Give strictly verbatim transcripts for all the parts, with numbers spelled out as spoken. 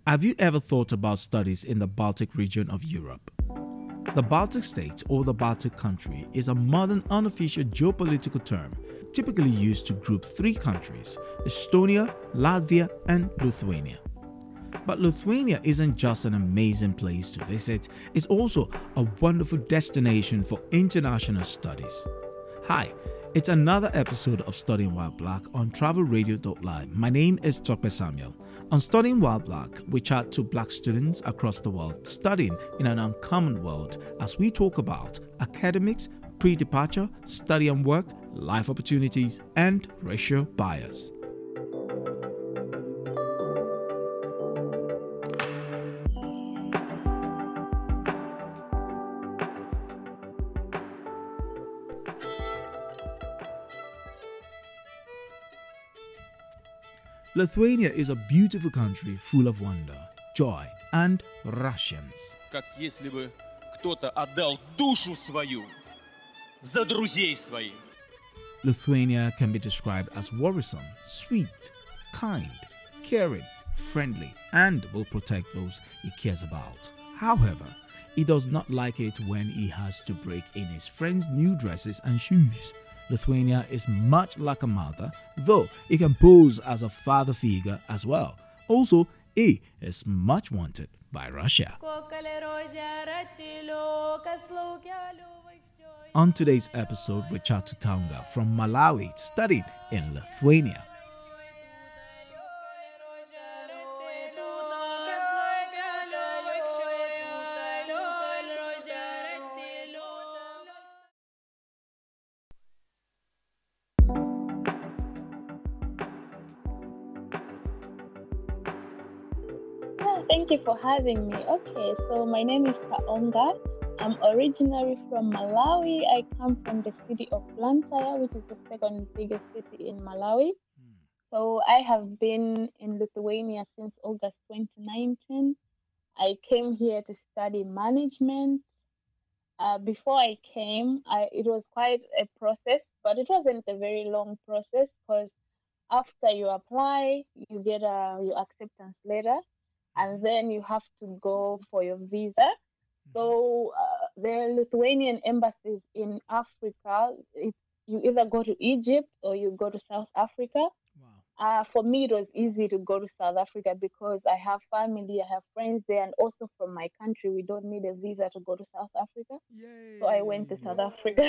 Have you ever thought about studies in the Baltic region of Europe? The Baltic state or the Baltic country is a modern unofficial geopolitical term typically used to group three countries: Estonia, Latvia, and Lithuania. But Lithuania isn't just an amazing place to visit, it's also a wonderful destination for international studies. Hi, it's another episode of Studying While Black on travel radio dot live. My name is Tope Samuel. On Studying While Black, we chat to black students across the world studying in an uncommon world as we talk about academics, pre-departure, study and work, life opportunities, and racial bias. Lithuania is a beautiful country full of wonder, joy, and Russians. Как если бы кто-то отдал душу свою за друзей своих. Lithuania can be described as worrisome, sweet, kind, caring, friendly, and will protect those he cares about. However, he does not like it when he has to break in his friends' new dresses and shoes. Lithuania is much like a mother, though it can pose as a father figure as well. Also, he is much wanted by Russia. On today's episode, we chat to Tonga from Malawi, studied in Lithuania. Thank you for having me. Okay, so my name is Kaonga. I'm originally from Malawi. I come from the city of Blantyre, which is the second biggest city in Malawi. So I have been in Lithuania since August twenty nineteen. I came here to study management. Uh, before I came, I, it was quite a process, but it wasn't a very long process because after you apply, you get a, your acceptance letter, and then you have to go for your visa. So uh, the Lithuanian embassies in Africa, it, you either go to Egypt or you go to South Africa. Wow. Uh, for me, it was easy to go to South Africa because I have family, I have friends there, and also from my country, we don't need a visa to go to South Africa. Yay. So I went to South Africa.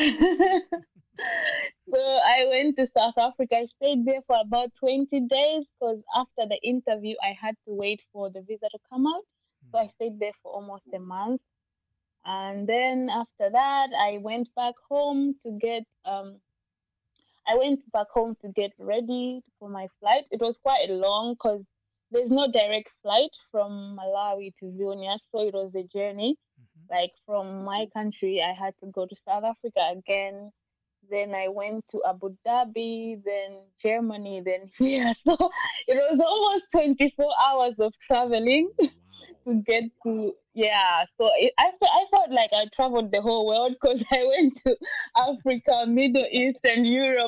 So I went to South Africa. I stayed there for about twenty days because after the interview, I had to wait for the visa to come out. So I stayed there for almost a month. And then after that, I went back home to get um, I went back home to get ready for my flight. It was quite long because there's no direct flight from Malawi to Vilnius, so it was a journey. Mm-hmm. Like from my country, I had to go to South Africa again. Then I went to Abu Dhabi, then Germany, then here. So it was almost twenty-four hours of traveling to get to, yeah. So it, I, fe- I felt like I traveled the whole world because I went to Africa, Middle East, and Europe.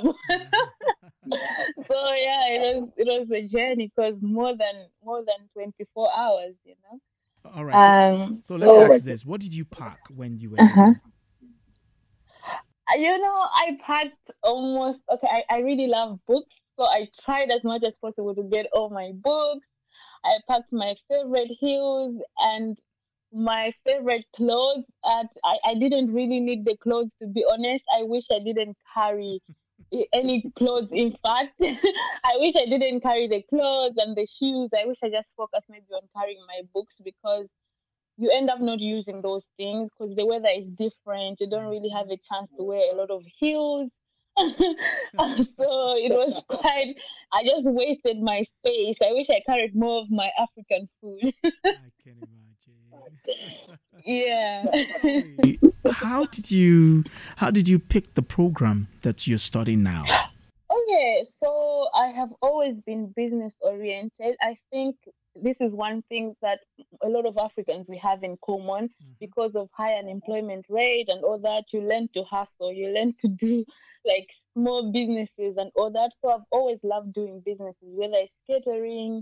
So yeah, it was it was a journey because more than more than twenty-four hours, you know. All right. So, Um, so let so me ask this: what did you pack when you were uh-huh. leaving? Uh, You know, I packed almost okay. I, I really love books, so I tried as much as possible to get all my books. I packed my favorite heels and my favorite clothes. And I, I didn't really need the clothes, to be honest. I wish I didn't carry i- any clothes. In fact, I wish I didn't carry the clothes and the shoes. I wish I just focused maybe on carrying my books because you end up not using those things because the weather is different. You don't really have a chance to wear a lot of heels. So it was quite, I just wasted my space. I wish I carried more of my African food. I can imagine. Yeah. So tell me, how did you how did you pick the program that you're studying now? Okay, so I have always been business oriented. I think this is one thing that a lot of Africans we have in common Mm-hmm. because of high unemployment rate and all that. You learn to hustle, you learn to do like small businesses and all that. So I've always loved doing businesses, whether it's catering,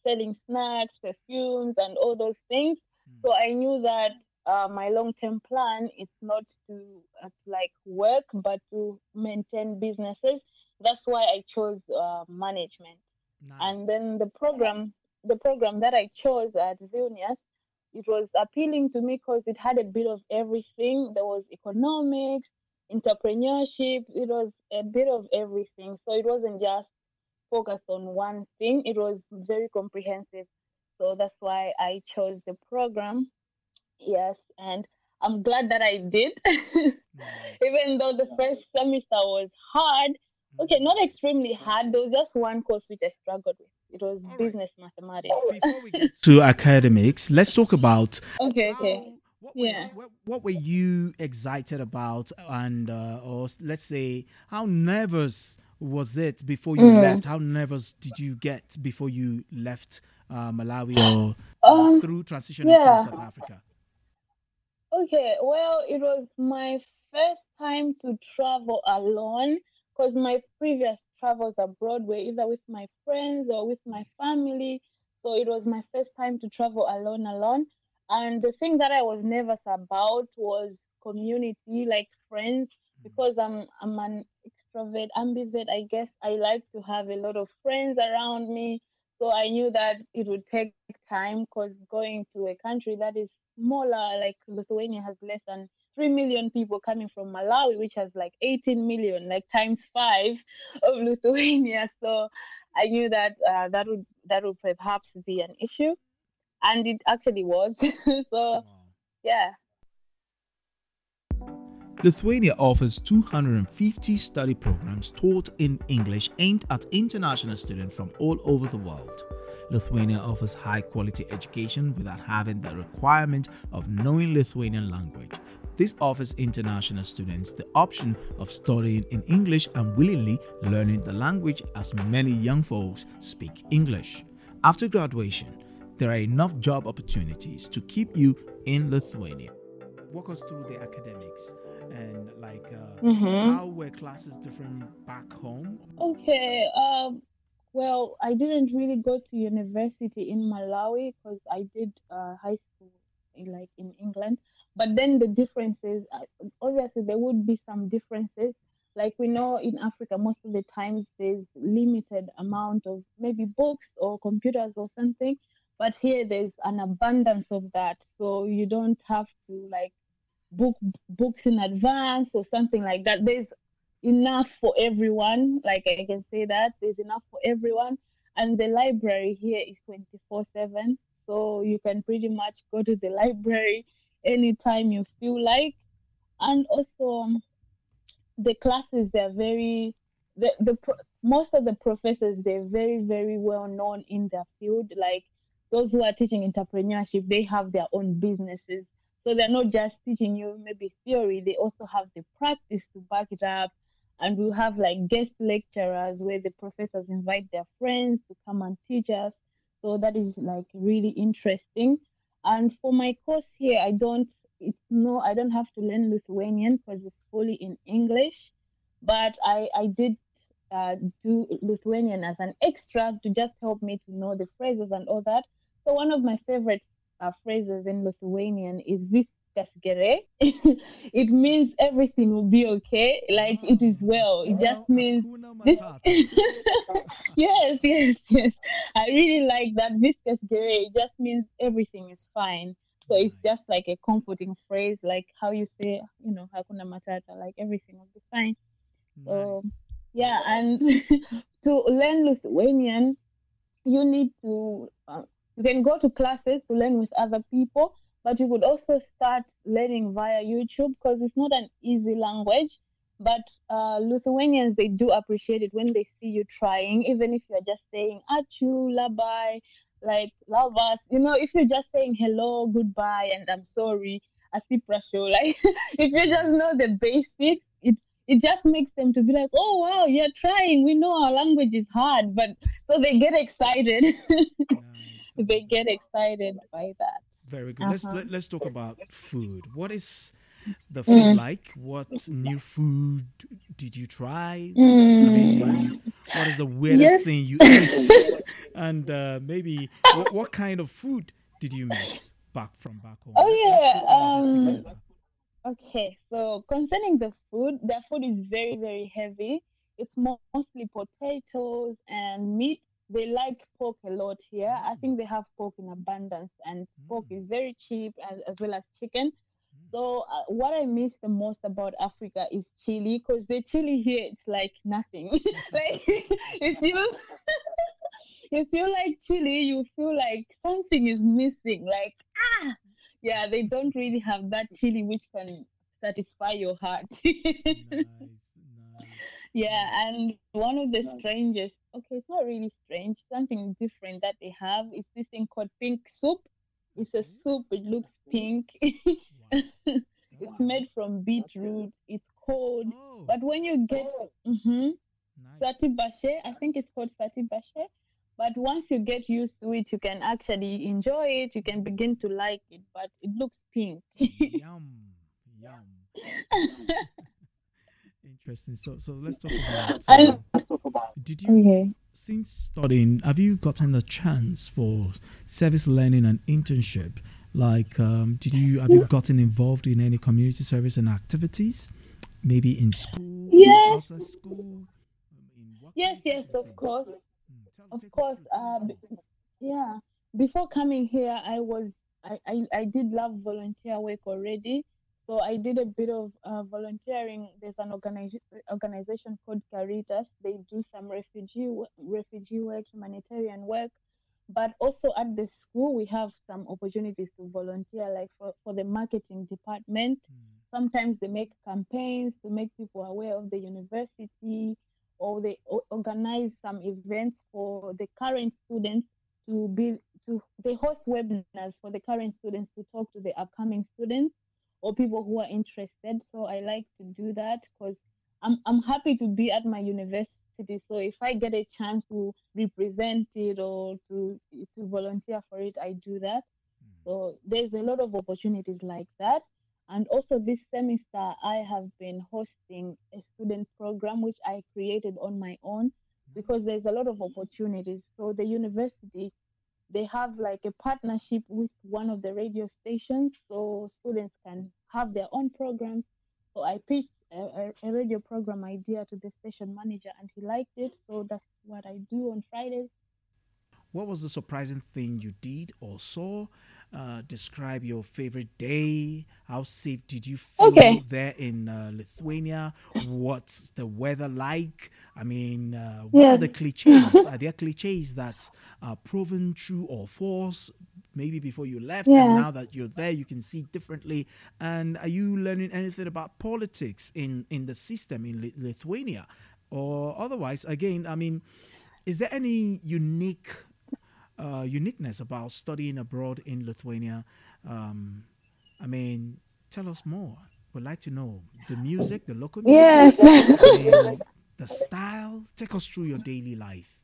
selling snacks, perfumes, and all those things. So I knew that uh, my long-term plan is not to, uh, to like work, but to maintain businesses. That's why I chose uh, management. Nice. And then the program, the program that I chose at Vilnius, it was appealing to me because it had a bit of everything. There was economics, entrepreneurship. It was a bit of everything. So it wasn't just focused on one thing. It was very comprehensive. So that's why I chose the program. Yes, and I'm glad that I did. Nice. Even though the first semester was hard. Okay, not extremely hard. There was just one course which I struggled with. It was All right. business mathematics. Before we get to academics, let's talk about Okay, how okay. what Yeah. were what, what were you excited about, and uh, or s- let's say how nervous was it before you Mm. left? How nervous did you get before you left uh, Malawi or uh, Um, through transitioning from yeah. South Africa? Okay, well, it was my first time to travel alone because my previous travels abroad were either with my friends or with my family. So it was my first time to travel alone, alone. And the thing that I was nervous about was community, like friends, because I'm I'm an extrovert, ambivert. I guess I like to have a lot of friends around me. So I knew that it would take time because going to a country that is smaller, like Lithuania has less than three million people coming from Malawi, which has like eighteen million, like times five of Lithuania. So I knew that uh, that would that would perhaps be an issue, and it actually was. So Wow. yeah. Lithuania offers two hundred fifty study programs taught in English aimed at international students from all over the world. Lithuania offers high quality education without having the requirement of knowing Lithuanian language. This offers international students the option of studying in English and willingly learning the language, as many young folks speak English. After graduation, there are enough job opportunities to keep you in Lithuania. Walk us through the academics and like uh, Mm-hmm. how were classes different back home? Okay. Um. Well, I didn't really go to university in Malawi because I did uh, high school in, like in England. But then the differences, uh, obviously, there would be some differences. Like we know in Africa, most of the times there's limited amount of maybe books or computers or something. But here there's an abundance of that, so you don't have to like book books in advance or something like that. There's enough for everyone. Like I can say that there's enough for everyone. And the library here is twenty-four seven. So you can pretty much go to the library anytime you feel like. And also, um, the classes, they're very, the, the pro- most of the professors, they're very, very well known in their field. Like those who are teaching entrepreneurship, they have their own businesses. So they're not just teaching you maybe theory, they also have the practice to back it up. And we have like guest lecturers where the professors invite their friends to come and teach us. So that is like really interesting. And for my course here, I don't, it's no, I don't have to learn Lithuanian because it's fully in English. But I, I did uh, do Lithuanian as an extra to just help me to know the phrases and all that. So one of my favorite uh, phrases in Lithuanian is viskas gerai. It means everything will be okay, like it is well. It just Wow, means Hakuna this. Matata. Yes, yes, yes. I really like that. Viskas gerai. It just means everything is fine. So it's just Nice, like a comforting phrase, like how you say, you know, Hakuna Matata, like everything will be fine. So, nice. yeah, and to learn Lithuanian, you need to, uh, you can go to classes to learn with other people, but you could also start learning via YouTube because it's not an easy language. But uh, Lithuanians, they do appreciate it when they see you trying, even if you're just saying achu, labai, like lavas. You know, if you're just saying hello, goodbye, and I'm sorry, asiprasho, like if you just know the basics, it it just makes them to be like, oh wow, you're trying. We know our language is hard, but so they get excited. Nice. I They love that. get excited by that. Very good. Let's Uh-huh. let, let's talk about food. What is the food Mm, like? What new food did you try? I mm. mean, what is the weirdest Yes. thing you ate? And uh, maybe what, what kind of food did you miss back from back home? Oh Let, let's yeah. put all of it Um. together. Okay. So concerning the food, their food is very very heavy. It's mostly potatoes and meat. They like pork a lot here. I Mm, think they have pork in abundance, and pork mm, is very cheap, as, as well as chicken. mm. So uh, what I miss the most about Africa is chili, because the chili here it's like nothing. Like if you if you like chili, you feel like something is missing. Like ah, yeah, they don't really have that chili which can satisfy your heart. Nice, nice. Yeah, Yeah. and one of the strangest, okay, it's not really strange, something different that they have is this thing called pink soup. It's a Okay. soup, it looks pink. Wow. That's It's good. made from beetroot, it's cold. Oh, But when you get mm-hmm, nice. sati bashe, I think it's called sati bashe. But once you get used to it, you can actually enjoy it, you can begin to like it, but it looks pink. Yum, yum. Interesting. So, so let's talk about. And Uh, did you, okay. since studying, have you gotten a chance for service learning and internship? Like, um, did you have you gotten involved in any community service and activities? Maybe in school or Yes, outside school, um, in yes, workplaces yes, and of things. course. Mm, tell, Of take us course, through. Tell us uh, b- more. yeah. Before coming here, I was I, I, I did love volunteer work already. So I did a bit of uh, volunteering. There's an organization organization called Caritas. They do some refugee wo- refugee work, humanitarian work. But also at the school, we have some opportunities to volunteer, like for, for the marketing department. Mm, Sometimes they make campaigns to make people aware of the university, or they o- organize some events for the current students to be to they host webinars for the current students to talk to the upcoming students or people who are interested. So I like to do that because I'm I'm happy to be at my university. So if I get a chance to represent it or to to volunteer for it, I do that. mm. So there's a lot of opportunities like that. And also this semester, I have been hosting a student program which I created on my own because Nice. there's a lot of opportunities. So the university, they have like a partnership with one of the radio stations so students can have their own programs. So I pitched a, a, a radio program idea to the station manager and he liked it. So that's what I do on Fridays. What was the surprising thing you did or saw? Uh, describe your favorite day. How safe did you feel Okay. there in uh, Lithuania? What's the weather like? I mean, uh, what are Yes. the cliches? Are there cliches that are proven true or false? Maybe before you left, and Yeah. now that you're there, you can see differently. And are you learning anything about politics in in the system in Li- Lithuania, or otherwise? Again, I mean, is there any unique uh, uniqueness about studying abroad in Lithuania? Um, I mean, tell us more. We'd like to know the music, the local music. Yes. I mean, the style. Take us through your daily life.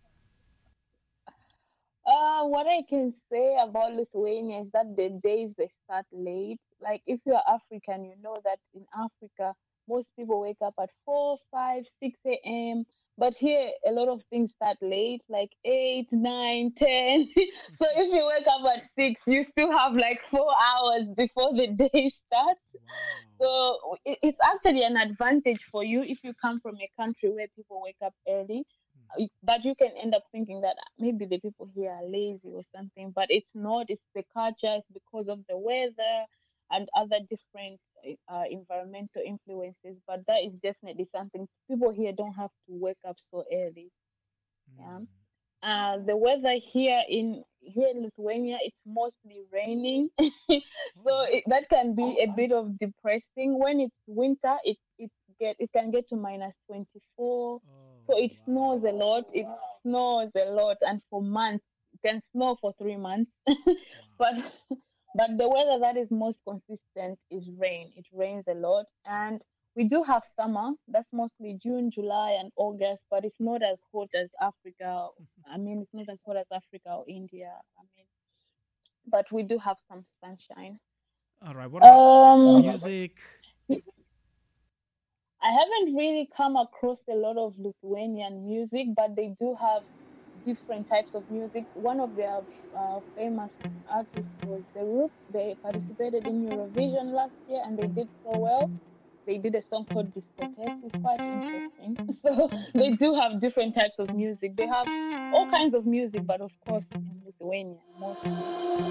Uh, what I can say about Lithuania is that the days they start late. Like if you are African, you know that in Africa most people wake up at four, five, six a m. But here a lot of things start late, like eight, nine, ten. So if you wake up at six, you still have like four hours before the day starts. Wow. So it, it's actually an advantage for you if you come from a country where people wake up early. Uh, But you can end up thinking that maybe the people here are lazy or something, but it's not. It's the culture, it's because of the weather and other different uh, environmental influences. But that is definitely something people here don't have to wake up so early. Yeah. Mm. Uh, the weather here in here in Lithuania, it's mostly raining, Oh, so it, nice. that can be a bit of depressing. When it's winter, it it get it can get to minus twenty four, so Oh, it wow. snows a lot. It snows a lot, and for months it can snow for three months. Wow. but but the weather that is most consistent is rain. It rains a lot, and we do have summer. That's mostly June, July, and August, but it's not as hot as Africa. I mean, it's not as hot as Africa or India. I mean, but we do have some sunshine. All right. What about Um, music? I haven't really come across a lot of Lithuanian music, but they do have different types of music. One of their uh, famous artists was The Roop. They participated in Eurovision last year and they did so well. They did a song called Discotheques. It's quite interesting. So they do have different types of music. They have all kinds of music, but of course in Lithuanian mostly.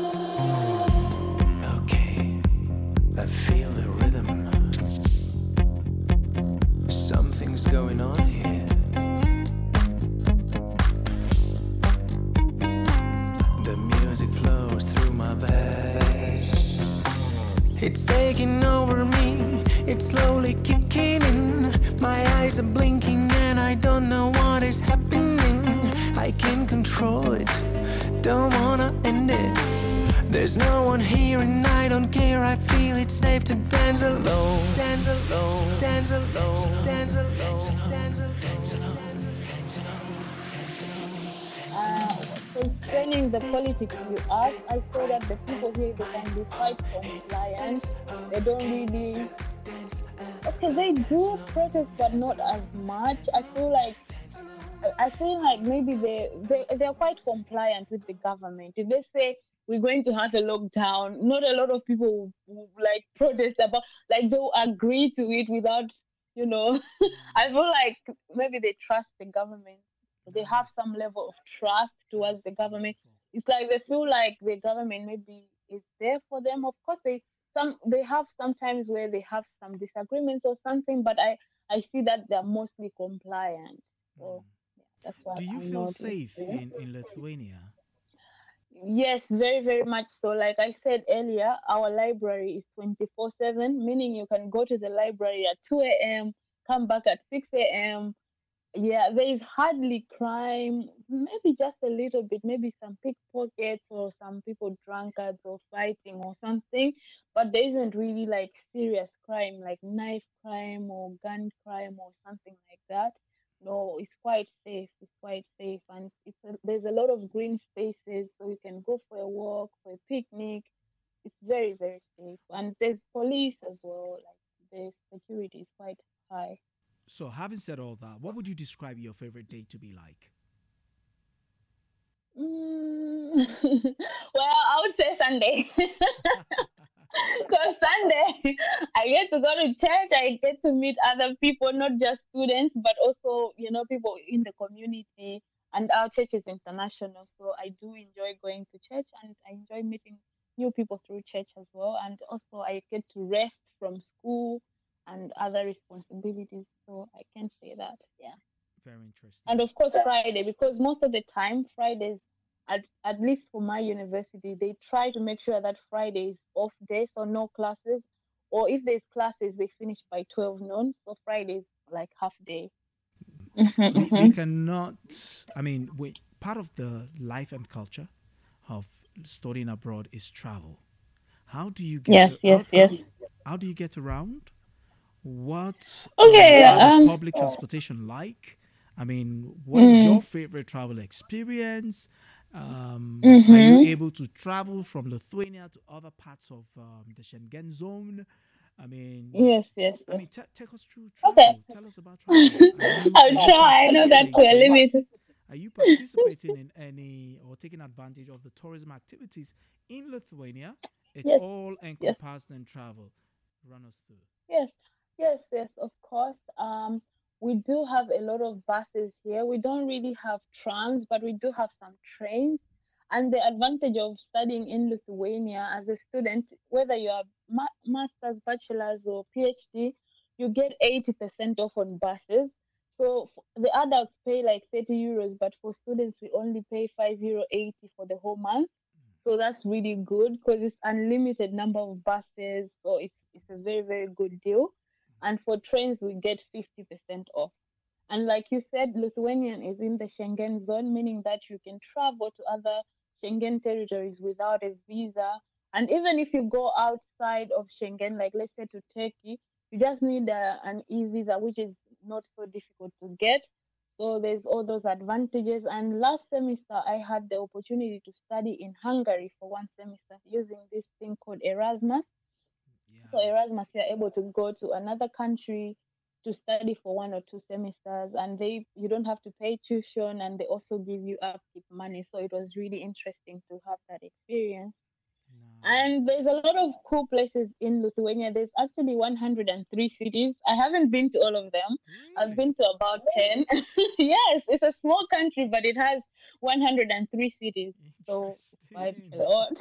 Okay, I feel the rhythm. Something's going on here. The music flows through my veins. It's taking over me. It's slowly kicking in. My eyes are blinking and I don't know what is happening. I can't control it. Don't wanna end it. There's no one here and I don't care. I feel it's safe to dance alone. Dance alone. Dance alone. Dance alone. Dance alone. Uh, concerning the politics you asked, I saw that the people here they can be quite compliant. They don't really. Okay, they do protest, but not as much. I feel like I feel like maybe they they they're quite compliant with the government. If they say we're going to have a lockdown, not a lot of people will, will, like protest about, like they'll agree to it without, you know. I feel like maybe they trust the government. They have Nice. some level of trust towards That's the government. wonderful. It's like they feel like the government maybe is there for them. Of course, they some they have sometimes where they have some disagreements or something, but I I see that they're mostly compliant. So Mm. yeah, that's what Do you I feel noticed. safe Yeah. in, in Lithuania? Yes, very, very much so. Like I said earlier, our library is twenty-four seven, meaning you can go to the library at two a m, come back at six a m. Yeah, there is hardly crime, maybe just a little bit, maybe some pickpockets or some people drunkards or fighting or something, but there isn't really like serious crime like knife crime or gun crime or something like that. No, it's quite safe. It's quite safe, and it's a, there's a lot of green spaces, so you can go for a walk, for a picnic. It's very, very safe, and there's police as well. Like the security is quite high. So, having said all that, what would you describe your favorite day to be like? Mm. Well, I would say Sunday. Because Sunday, I get to go to church, I get to meet other people, not just students, but also, you know, people in the community. And our church is international, so I do enjoy going to church and I enjoy meeting new people through church as well. And also, I get to rest from school and other responsibilities. So I can say that, yeah. Very interesting. And of course Friday, because most of the time Fridays, at, at least for my university, they try to make sure that Friday is off day, so no classes, or if there's classes they finish by twelve noon, so Fridays like half day. Hmm, We, we hmm. cannot, I mean, we, part of the life and culture of studying abroad is travel. How do you get Yes, to, yes, how, how, yes. how do you get around? What um, Okay. are the um public transportation like? I mean, what is mm, your favorite travel experience? Um, are you mm-hmm. able to travel from Lithuania to other parts of um, the Schengen zone? I mean, Yes, yes, I yes. mean, t- take us through Okay. travel. Tell us about travel. Are you are I'll you try. I know that we're participating? limited. Are you participating in any or taking advantage of the tourism activities in Lithuania? It's Yes, all yes. encompassed in travel. Run us through. Yes, yes, yes, of course. Um, we do have a lot of buses here. We don't really have trams, but we do have some trains. And the advantage of studying in Lithuania as a student, whether you are ma- master's, bachelor's, or PhD, you get eighty percent off on buses. So f- the adults pay like thirty euros, but for students, we only pay five euro eighty for the whole month. So that's really good because it's unlimited number of buses. So it's it's a very, very good deal. And for trains, we get fifty percent off. And like you said, Lithuanian is in the Schengen zone, meaning that you can travel to other Schengen territories without a visa. And even if you go outside of Schengen, like let's say to Turkey, you just need a, an e visa, which is not so difficult to get. So there's all those advantages. And last semester, I had the opportunity to study in Hungary for one semester using this thing called Erasmus. So Yeah. Erasmus, you're able to go to another country. to study for one or two semesters, and they you don't have to pay tuition, and they also give you upkeep money. So it was really interesting to have that experience. And Nice. there's a lot of cool places in Lithuania. There's actually one hundred three cities. I haven't been to all of them. I've Really? been to about ten. Yes, it's a small country, but it has one hundred three cities. So it's quite a Interesting. lot.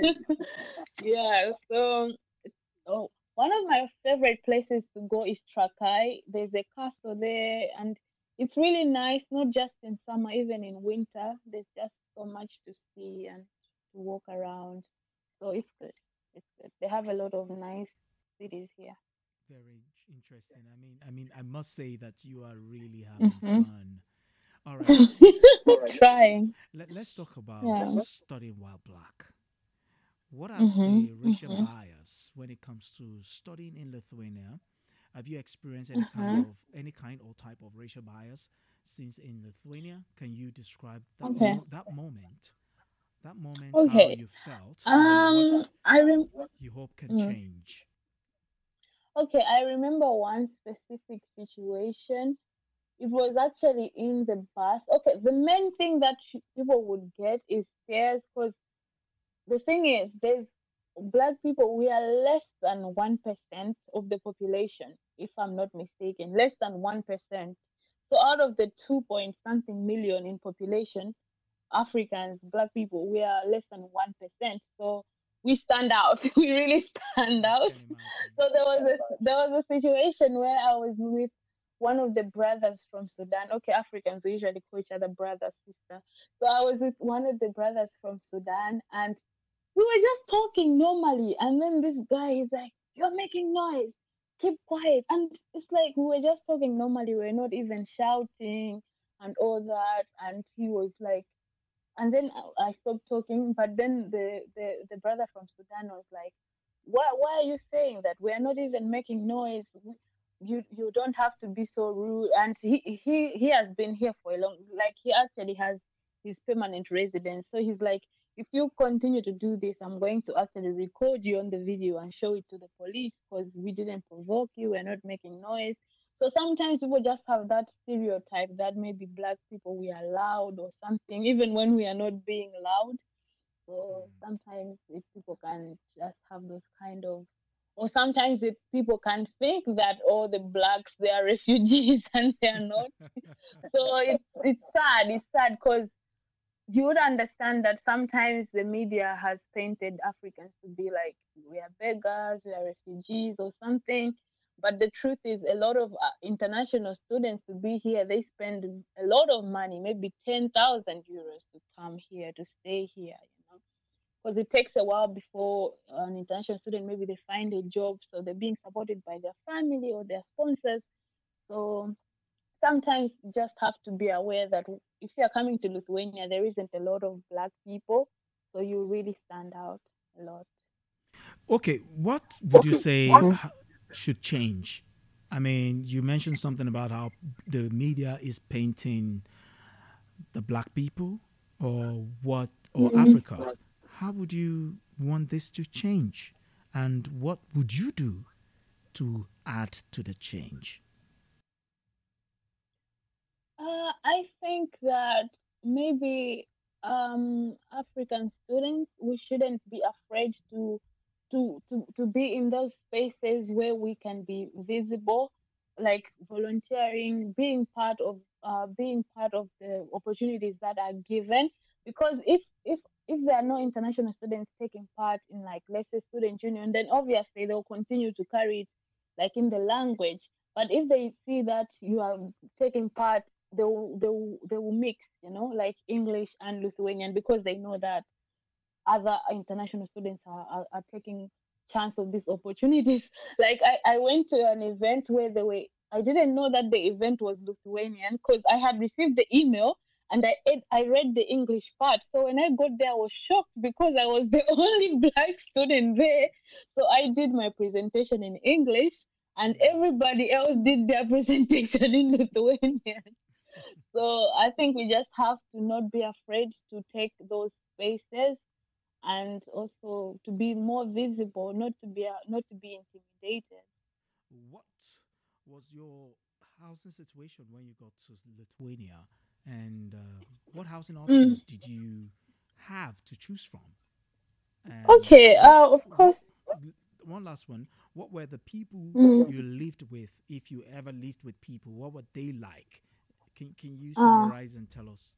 Yeah. So, oh, one of my favorite places to go is Trakai. There's a castle there, and it's really nice, not just in summer, even in winter. There's just so much to see and to walk around. So it's good. It's good. They have a lot of nice cities here. Very interesting. I mean, I mean, I must say that you are really having Mm-hmm. fun. All right. Trying. Let, let's talk about Yeah. studying while black. What are Mm-hmm. the racial Mm-hmm. bias when it comes to studying in Lithuania? Have you experienced any kind Mm-hmm. of any kind or type of racial bias since in Lithuania? Can you describe that Okay. mo- that moment, that moment, how Okay. you felt, and what Um, I rem- you hope can mm. change? Okay, I remember one specific situation. It was actually in the bus. Okay, the main thing that sh- people would get is stares, because the thing is, there's black people, we are less than one percent of the population, if I'm not mistaken, less than one percent. So out of the two point something million in population, Africans, black people, we are less than one percent. So we stand out. We really stand I out. can imagine. So there was a there was a situation where I was with one of the brothers from Sudan. Okay, Africans, we usually call each other brother, sister. So I was with one of the brothers from Sudan, and we were just talking normally, and then this guy is like, "You're making noise. Keep quiet." And it's like we were just talking normally. We are not even shouting and all that. And he was like, and then I I stopped talking. But then the the, the brother from Sudan was like, "Why why are you saying that? We are not even making noise. You you don't have to be so rude." And he he he has been here for a long, like he actually has his permanent residence. So he's like, "If you continue to do this, I'm going to actually record you on the video and show it to the police, because we didn't provoke you. We're not making noise." So sometimes people just have that stereotype that maybe black people, we are loud or something, even when we are not being loud. So Mm. sometimes if people can just have those kind of, or sometimes if people can think that all the blacks, they are refugees and they are not. So it's it's sad. It's sad because you would understand that sometimes the media has painted Africans to be like, we are beggars, we are refugees or something. But the truth is, a lot of uh, international students to be here, they spend a lot of money, maybe ten thousand euros to come here, to stay here, you know, because it takes a while before an international student, maybe they find a job. So they're being supported by their family or their sponsors. So sometimes you just have to be aware that if you're coming to Lithuania, there isn't a lot of black people, so you really stand out a lot. Okay, what would you say ha- should change? I mean, you mentioned something about how the media is painting the black people or what or Mm-hmm. Africa. How would you want this to change? And what would you do to add to the change? Uh, I think that maybe um, African students, we shouldn't be afraid to to to to be in those spaces where we can be visible, like volunteering, being part of uh, being part of the opportunities that are given. Because if if if there are no international students taking part in, like, let's say, student union, then obviously they'll continue to carry it like in the language. But if they see that you are taking part, they will, they will, they will mix, you know, like English and Lithuanian, because they know that other international students are, are, are taking chance of these opportunities. Like I, I went to an event where they were, I didn't know that the event was Lithuanian, because I had received the email and I ed- I read the English part. So when I got there, I was shocked because I was the only black student there. So I did my presentation in English, and Yeah. everybody else did their presentation in Lithuanian. So I think we just have to not be afraid to take those spaces, and also to be more visible, not to be uh, not to be intimidated. What was your housing situation when you got to Lithuania, and uh, what housing Mm. options did you have to choose from? And Okay, what uh, of what course. one last one, what were the people Mm. you lived with, if you ever lived with people, what were they like? Can can you Uh, summarize and tell us?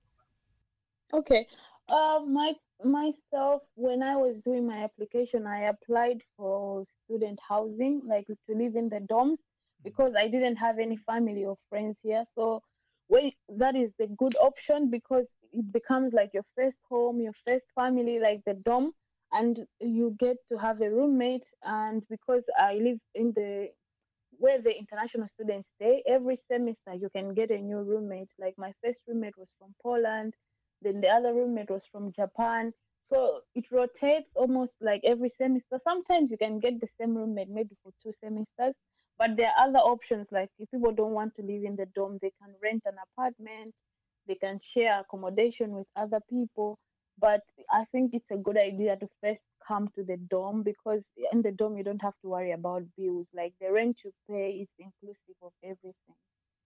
okay. Uh, my myself, when I was doing my application, I applied for student housing, like to live in the dorms, because I didn't have any family or friends here. So, well, that is the good option because it becomes like your first home, your first family, like the dorm, and you get to have a roommate. And because I live in the where the international students stay, every semester you can get a new roommate. Like my first roommate was from Poland, then the other roommate was from Japan. So it rotates almost like every semester. Sometimes you can get the same roommate maybe for two semesters, but there are other options. Like if people don't want to live in the dorm, they can rent an apartment, they can share accommodation with other people. But I think it's a good idea to first come to the dorm because in the dorm you don't have to worry about bills. Like the rent you pay is inclusive of everything.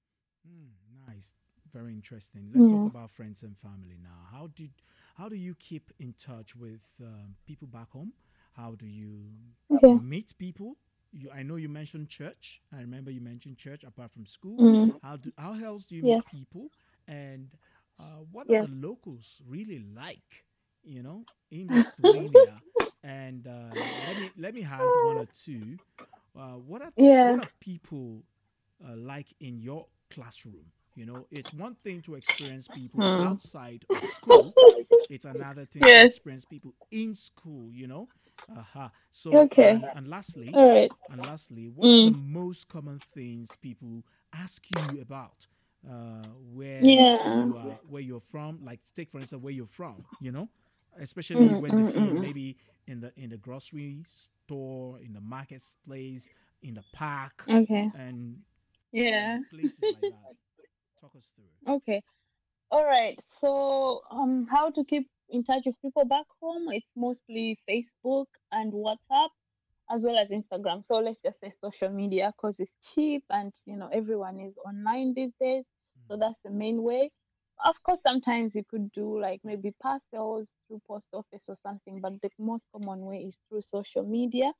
Hmm, nice, very interesting. Let's talk Yeah. about friends and family now. How did how do you keep in touch with um, people back home? How do you Okay. meet people? You, I know you mentioned church. I remember you mentioned church apart from school. Mm. How do how else do you meet Yes. people? And uh, what are the Yes. locals really like? You know, in Lithuania. And uh, let me let me add one or two. Uh, what are Yeah. what are people uh, like in your classroom? You know, it's one thing to experience people Hmm. outside of school. It's another thing to Yes. experience people in school. You know, uh-huh. So Okay. and and lastly, All right. and lastly, what are the Mm. most common things people ask you about? Uh, where Yeah. you are, where you're from. Like take for instance where you're from. You know, especially Mm, when they mm, see you mm, maybe in the in the grocery store, in the marketplace, in the park, mm. Okay. and and Yeah. places like that. Talk us through it. Okay. All right. So, um, how to keep in touch with people back home? It's mostly Facebook and WhatsApp, as well as Instagram. So let's just say social media because it's cheap and you know everyone is online these days. So Mm. that's the main way. Of course, sometimes you could do like maybe parcels through post office or something, but the most common way is through social media.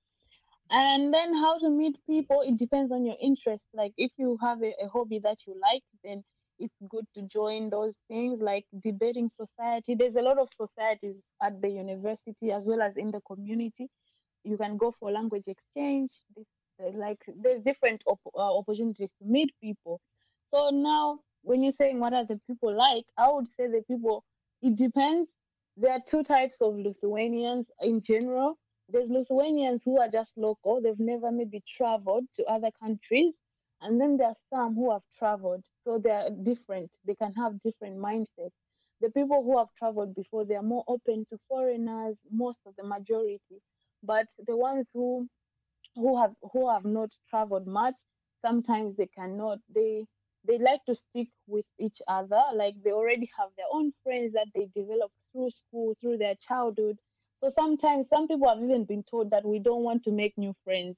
And then how to meet people, it depends on your interest. Like if you have a, a hobby that you like, then it's good to join those things like debating society. There's a lot of societies at the university as well as in the community. You can go for language exchange. This uh, like there's different op- uh, opportunities to meet people. So now, when you're saying what are the people like, I would say the people. It depends. There are two types of Lithuanians in general. There's Lithuanians who are just local. They've never maybe traveled to other countries, and then there are some who have traveled. So they are different. They can have different mindsets. The people who have traveled before, they are more open to foreigners. Most of the majority, but the ones who who have who have not traveled much, sometimes they cannot they they like to stick with each other, like they already have their own friends that they develop through school, through their childhood. So sometimes some people have even been told that we don't want to make new friends.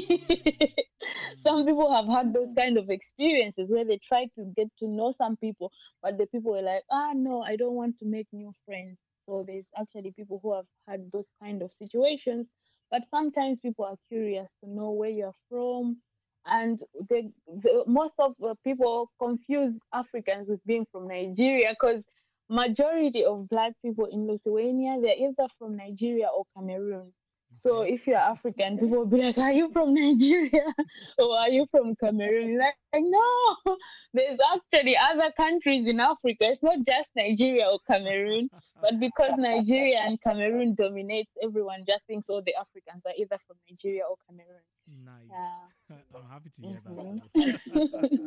Mm. Some Mm. people have had those kind of experiences where they try to get to know some people, but the people were like, ah, no, I don't want to make new friends. So there's actually people who have had those kind of situations. But sometimes people are curious to know where you're from, and they, the, most of the people confuse Africans with being from Nigeria because majority of black people in Lithuania, they're either from Nigeria or Cameroon. So Okay. if you're African, people will be like, "Are you from Nigeria or are you from Cameroon?" Like, no, there's actually other countries in Africa. It's not just Nigeria or Cameroon, but because Nigeria and Cameroon dominates, everyone just thinks all the Africans are either from Nigeria or Cameroon. Nice. I'm happy to Yeah. hear that though. Hmm.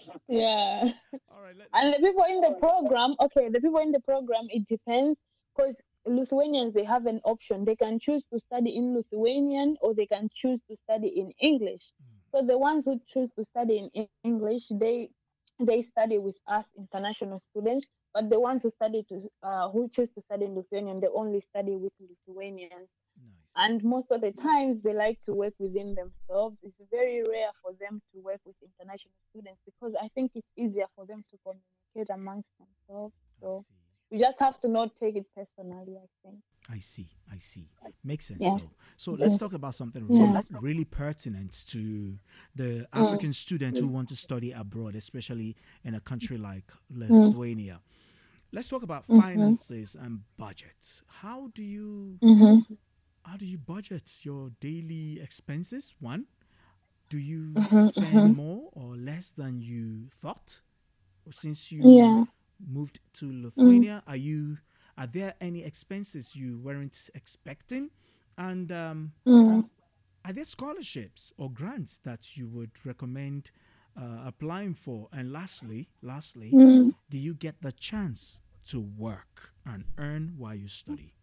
Yeah. All right. Let, And let's. the people in the program, okay, the people in the program, it depends because Lithuanians, they have an option. They can choose to study in Lithuanian or they can choose to study in English. Mm. So the ones who choose to study in Eng- English, they they study with us international students. But the ones who study to uh, who choose to study in Lithuanian, they only study with Lithuanians. Nice. And most of the times they like to work within themselves. It's very rare for them to work with international students because I think it's easier for them to communicate amongst themselves. I So see. you just have to not take it personally, I think. I see. I see. Makes sense Yeah. though. So let's talk about something really, Yeah. really pertinent to the Mm. African students who want to study abroad, especially in a country like Mm. Lithuania. Let's talk about Mm-hmm. finances and budgets. How do you Mm-hmm. how do you budget your daily expenses? One, do you Mm-hmm. spend Mm-hmm. more or less than you thought since you Yeah. moved to Mm. Lithuania? Are you are there any expenses you weren't expecting? And um, Mm. are there scholarships or grants that you would recommend uh, applying for? And lastly, lastly, Mm. do you get the chance to work and earn while you study?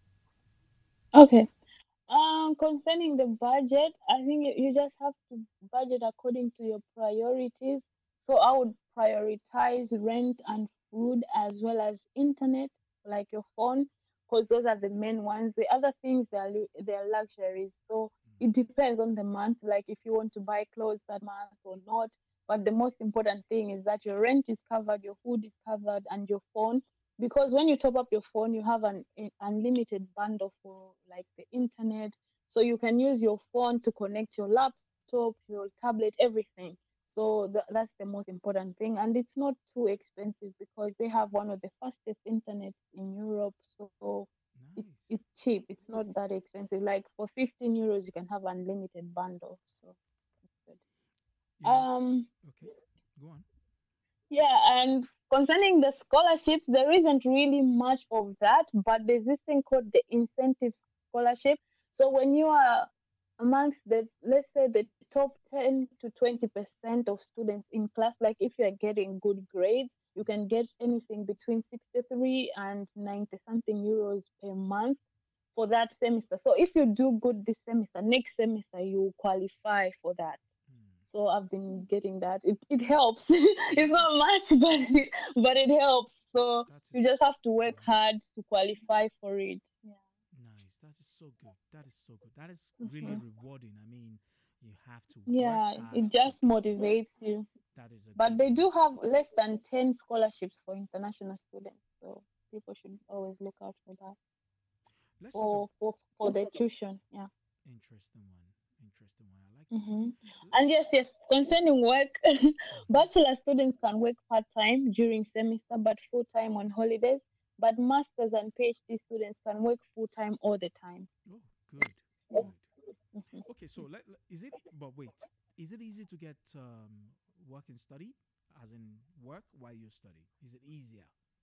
Okay. Um, concerning the budget, I think you you just have to budget according to your priorities. So I would prioritize rent and food as well as internet, like your phone, because those are the main ones. The other things they are lu- they are luxuries. So it depends on the month, like if you want to buy clothes that month or not. But the most important thing is that your rent is covered, your food is covered, and your phone, because when you top up your phone you have an a- unlimited bundle for like the internet, so you can use your phone to connect your laptop, your tablet, everything. So th- that's the most important thing, and it's not too expensive because they have one of the fastest internet in Europe. So it's Nice. it's cheap, it's not that expensive. Like for fifteen euros you can have unlimited bundle, so it's good. You know, um okay, go on. Yeah, and concerning the scholarships, there isn't really much of that, but there's this thing called the incentive scholarship. So when you are amongst the, let's say, the top ten to twenty percent of students in class, like if you are getting good grades, you can get anything between sixty-three and ninety something euros per month for that semester. So if you do good this semester, next semester you qualify for that. Hmm. So I've been getting that. It it helps. It's not Nice. much, but it, but it helps. So That you is just have to work hard nice. to qualify for it. Yeah. Nice. That is so good. That is so good. That is really Hmm. rewarding. I mean, you have to work Yeah, hard it to just get it. motivates you. That is a But good they thing. do have less than ten scholarships for international students. So people should always look out for that. Let's talk For about for for the tuition. Yeah. interesting one. Interesting one. I like that. Hmm. L- And yes, yes, concerning work, mhm. bachelor students can work part time during semester but full time on holidays. But masters and PhD students can work full time all the time. Oh, good. Good. Mhm. Okay, so let, let- is it but wait. Is it easy to get um work and study as in work while you study? Is it easier?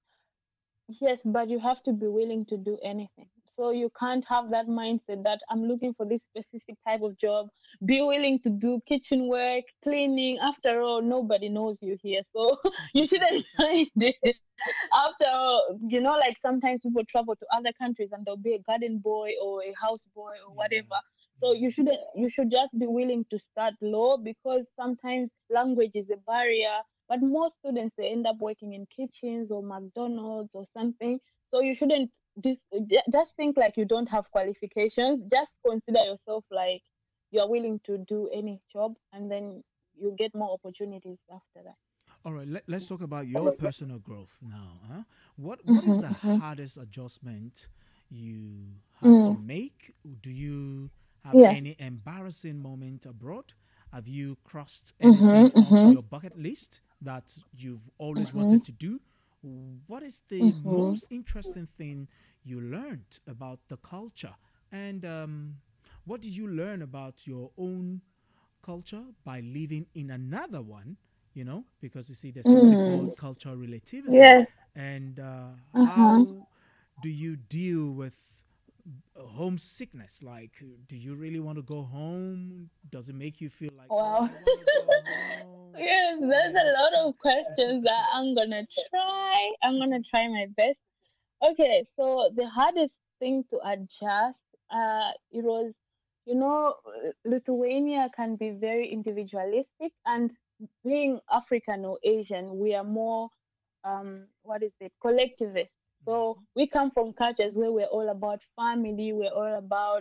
Yes, but you have to be willing to do anything. So you can't have that mindset that I'm looking for this specific type of job. Be willing to do kitchen work, cleaning. After all, nobody knows you here. So you shouldn't mind it. After all, you know, like sometimes people travel to other countries and there'll be a garden boy or a house boy or Yeah. whatever. So Yeah. you shouldn't you should just be willing to start low, because sometimes language is a barrier, but most students they end up working in kitchens or McDonald's or something. So you shouldn't just just think like you don't have qualifications. Just consider yourself like you are willing to do any job, and then you get more opportunities after that. All right, let, let's talk about your personal growth now. Huh? What what is Mm-hmm, the mm-hmm. hardest adjustment you had to Mm. make? Do you have Yes. any embarrassing moment abroad? Have you crossed anything Mm-hmm, off mm-hmm, your bucket list that you've always mm-hmm, wanted to do? What is the mm-hmm, most interesting thing you learned about the culture? And um, what did you learn about your own culture by living in another one, you know, because you see there's something mm. called cultural relativism. Yes. And uh, Uh-huh. how do you deal with uh, homesickness? Like, do you really want to go home? Does it make you feel like, oh, Wow. I want to go home? Yes, there's And a lot of questions that I'm gonna try. I'm gonna try my best. Okay, so the hardest thing to adjust, uh, it was, you know, Lithuania can be very individualistic, and being African or Asian, we are more, um, what is it, collectivist. So Mhm. we come from cultures where we're all about family, we're all about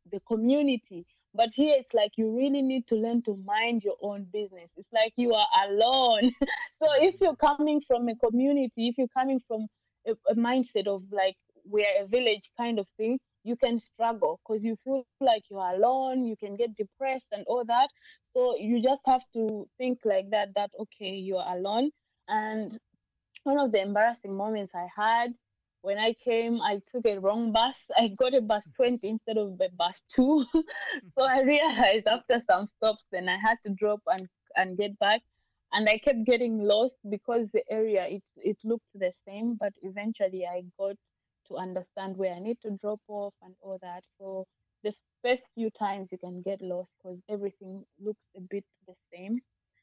the community. But here it's like you really need to learn to mind your own business. It's like you are alone. So if you're coming from a community, if you're coming from a, a mindset of like we're a village kind of thing, you can struggle because you feel like you're alone, you can get depressed and all that. So you just have to think like that, that okay, you're alone. And one of the embarrassing moments I had when I came, I took a wrong bus. I got a bus twenty instead of a bus two. So I realized after some stops, then I had to drop and, and get back. And I kept getting lost because the area it it looked the same, but eventually I got to understand where I need to drop off and all that. So the first few times you can get lost because everything looks a bit the same.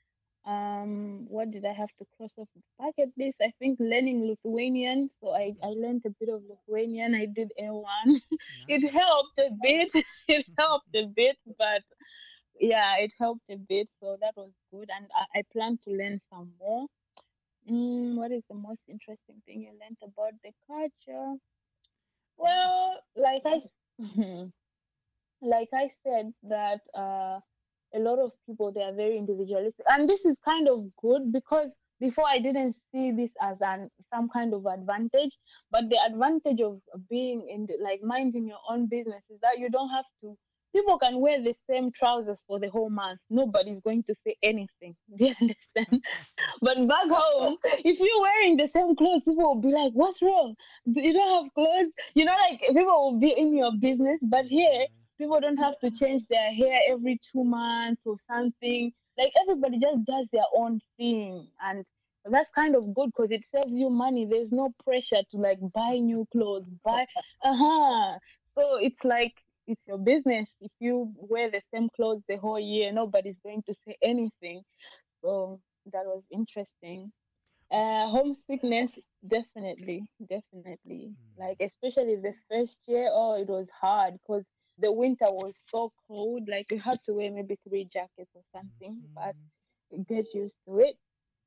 Um, what did I have to cross off the bucket list? I think learning Lithuanian. So I, I learned a bit of Lithuanian. I did A one. It Nice. helped a bit. It helped a bit, but yeah, it helped a bit. So that was good. And I, I plan to learn some more. Mm, what is the most interesting thing you learned about the culture? Well, like I, s- like I said, that uh, a lot of people they are very individualistic, and this is kind of good because before I didn't see this as an some kind of advantage, but the advantage of being in the, like minding your own business is that you don't have to. People can wear the same trousers for the whole month. Nobody's going to say anything. Do you understand? But back home, if you're wearing the same clothes, people will be like, "What's wrong? Do you don't have clothes?" You know, like people will be in your business. But here, people don't have to change their hair every two months or something. Like everybody just does their own thing, and that's kind of good because it saves you money. There's no pressure to like buy new clothes, buy. Uh huh. So it's like it's your business. If you wear the same clothes the whole year, nobody's going to say anything. So that was interesting. Uh, homesickness, definitely, definitely. Like especially the first year, oh, it was hard because the winter was so cold. Like you had to wear maybe three jackets or something, but you get used to it.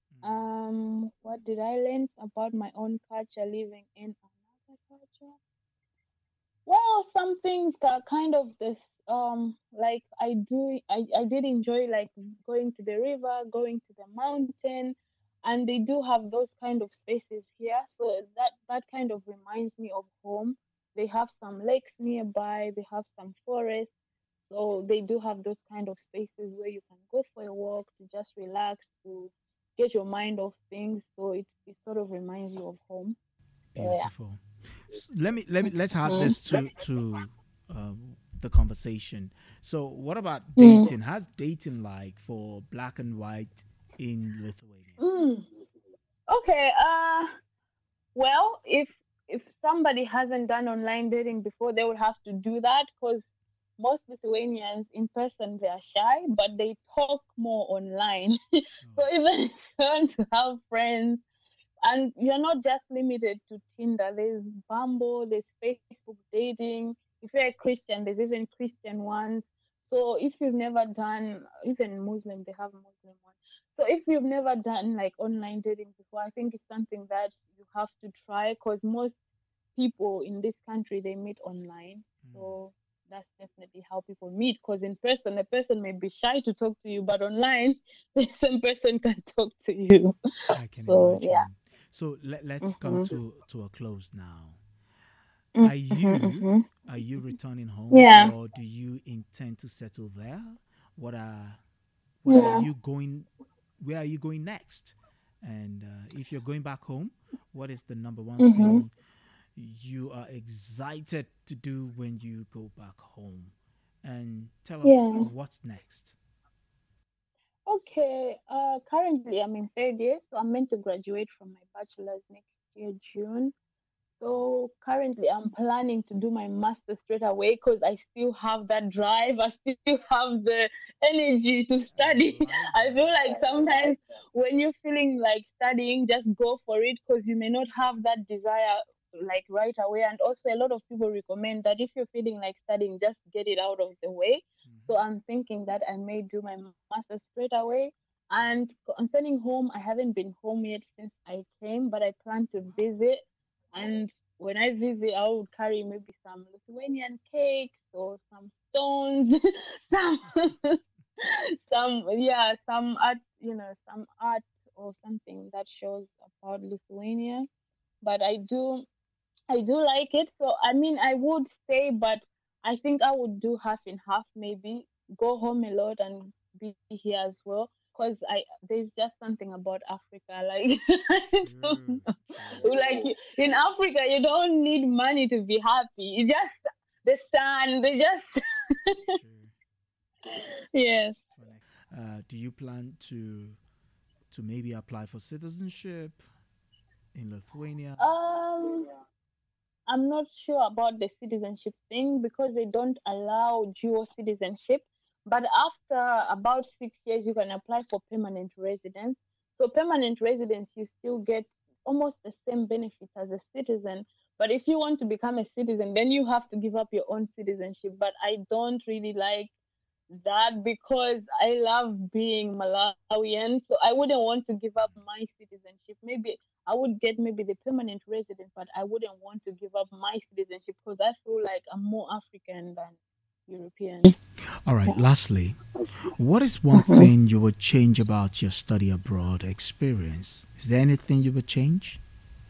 Um, what did I learn about my own culture living in another culture? Well, some things are kind of this. Um, like I do, I, I did enjoy like going to the river, going to the mountain, and they do have those kind of spaces here. So that that kind of reminds me of home. They have some lakes nearby. They have some forests. So they do have those kind of spaces where you can go for a walk to just relax, to get your mind off things. So it's it sort of reminds you of home. So yeah. Beautiful. S- Let me let me let's add Mhm. this to to um, the conversation. So, what about Mm. dating? How's dating like for black and white in Lithuania? Mm. Okay. Uh. Well, if if somebody hasn't done online dating before, they would have to do that because most Lithuanians in person they are shy, but they talk more online. So even if you want to have friends, and you're not just limited to Tinder. There's Bumble, there's Facebook dating. If you're a Christian, there's even Christian ones. So if you've never done, even Muslim, they have Muslim ones. So if you've never done like online dating before, I think it's something that you have to try because most people in this country they meet online. So that's definitely how people meet. Because in person, a person may be shy to talk to you, but online, the same person can talk to you. I can So yeah. imagine. So let, let's come Mhm. to to a close now. Are Mhm. you Mhm. are you returning home Yeah. or do you intend to settle there? What are what are Yeah. you going? Where are you going next? And uh, if you're going back home, what is the number one Mhm. thing you are excited to do when you go back home? And tell us Yeah. what's next. Okay. Uh, currently I'm in third year, so I'm meant to graduate from my bachelor's next year, June. So currently, I'm planning to do my master straight away because I still have that drive. I still have the energy to study. I like I feel that. like sometimes when you're feeling like studying, just go for it because you may not have that desire like right away. And also, a lot of people recommend that if you're feeling like studying, just get it out of the way. So Mhm. I'm thinking that I may do my master straight away. And concerning home, I haven't been home yet since I came, but I plan to Wow. visit and when I visit, I would carry maybe some Lithuanian cakes or some stones, some some yeah, some art, you know, some art or something that shows about Lithuania. But I do I do like it. So I mean, I would stay, but I think I would do half and half. Maybe go home a lot and be here as well. Cause I there's just something about Africa, like I don't True, know. true, Like you- in Africa, you don't need money to be happy. You just the sun. They just true. yes. Uh, do you plan to to maybe apply for citizenship in Lithuania? Um, I'm not sure about the citizenship thing because they don't allow dual citizenship. But after about six years, you can apply for permanent residence. So, permanent residence, you still get almost the same benefits as a citizen. But if you want to become a citizen, then you have to give up your own citizenship. But I don't really like that because I love being Malawian. So I wouldn't want to give up my citizenship. Maybe I would get maybe the permanent resident, but I wouldn't want to give up my citizenship because I feel like I'm more African than European. All right, lastly, what is one thing you would change about your study abroad experience? Is there anything you would change?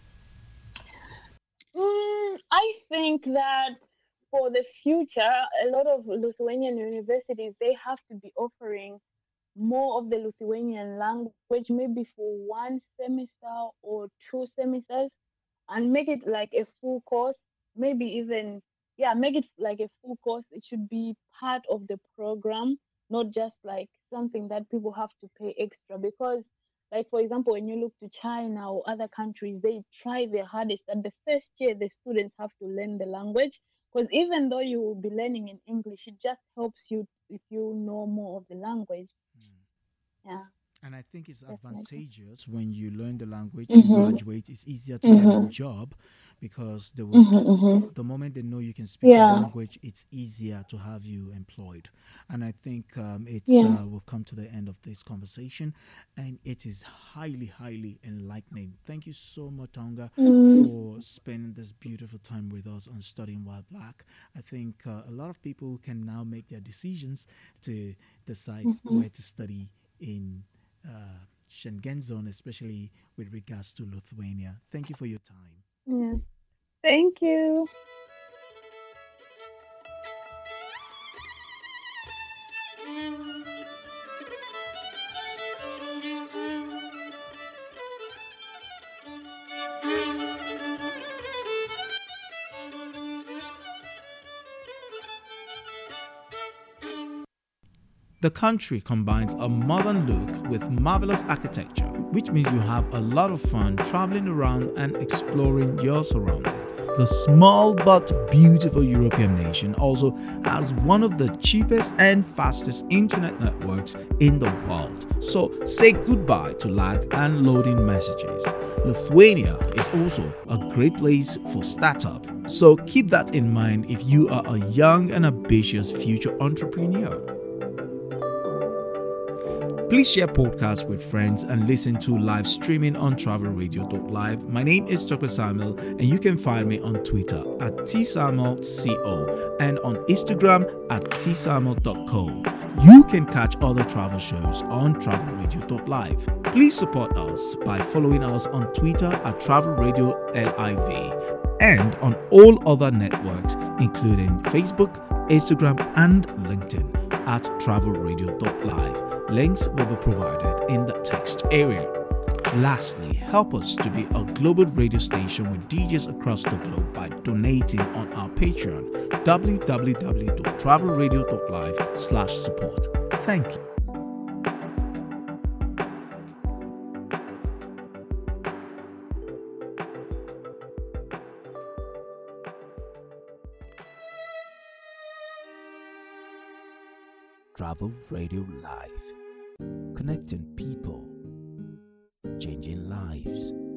Mm, I think that for the future, a lot of Lithuanian universities they have to be offering more of the Lithuanian language, maybe for one semester or two semesters, and make it like a full course, maybe even, yeah, make it like a full course. It should be part of the program, not just like something that people have to pay extra. Because, like, for example, when you look to China or other countries, they try their hardest. At the first year, the students have to learn the language. Because even though you will be learning in English, it just helps you if you know more of the language. Yeah, And I think it's definitely. advantageous when you learn the language, you Mm-hmm. graduate, it's easier to get a Mm-hmm. job because they would, Mm-hmm. Mm-hmm. the moment they know you can speak the Yeah. language, it's easier to have you employed. And I think um, it's, Yeah. uh, we've come to the end of this conversation and it is highly, highly enlightening. Thank you so much, Tonga, Mm. for spending this beautiful time with us on Studying While Black. I think uh, a lot of people can now make their decisions to decide Mm-hmm. where to study in uh, Schengen zone, especially with regards to Lithuania. Thank you for your time. Yeah. Thank you. The country combines a modern look with marvelous architecture, which means you have a lot of fun traveling around and exploring your surroundings. The small but beautiful European nation also has one of the cheapest and fastest internet networks in the world. So say goodbye to lag and loading messages. Lithuania is also a great place for startup. So keep that in mind if you are a young and ambitious future entrepreneur. Please share podcasts with friends and listen to live streaming on travel radio dot live. My name is Chokwe Samuel, and you can find me on Twitter at t samuel co and on Instagram at t samuel dot co. You can catch other travel shows on travel radio dot live. Please support us by following us on Twitter at travel radio live and on all other networks, including Facebook, Instagram, and LinkedIn at travel radio dot live. Links will be provided in the text area. Lastly, help us to be a global radio station with D Js across the globe by donating on our Patreon, w w w dot travel radio dot live slash support. Thank you. Travel Radio Live. Connecting people, changing lives.